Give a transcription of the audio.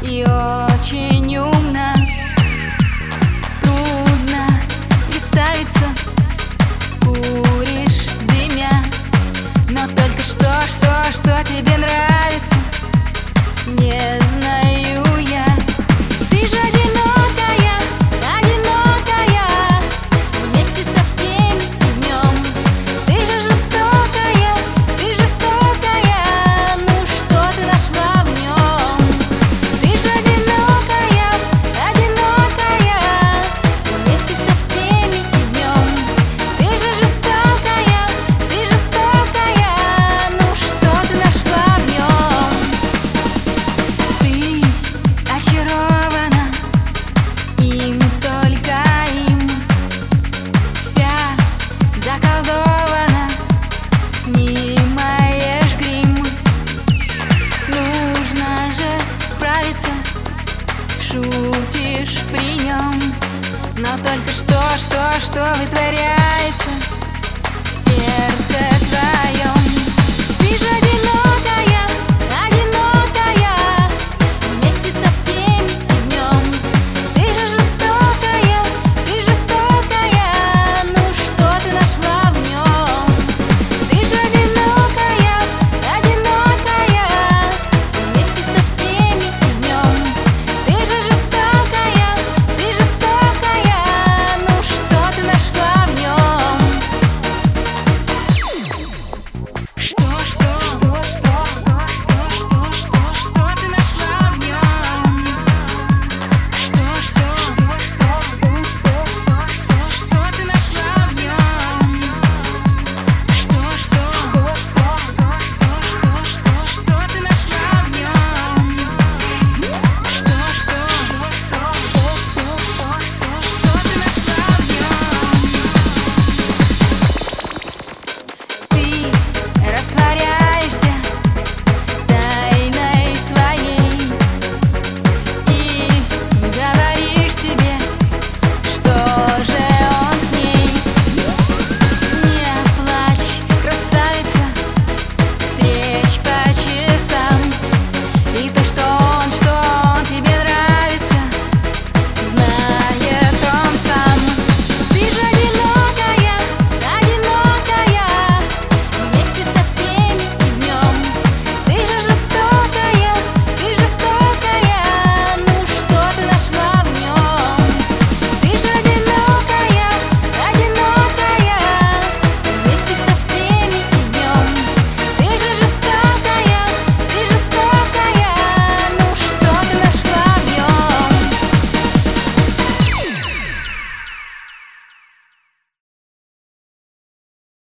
и очень умна. Трудно представиться, куришь дымя, но только что тебе нравится, не знаю я. Ты же одинокая, одинокая, вместе со всеми днем. Ты же жестокая, ну что ты нашла в нем? Ты же одинокая, одинокая, вместе со всеми днем. Ты же жестокая, ну что ты нашла в нем? Ты очарована им, только им, вся заколдована, снимаешь грим. Нужно же справиться, шутишь при нем, но только что вытворяется в сердце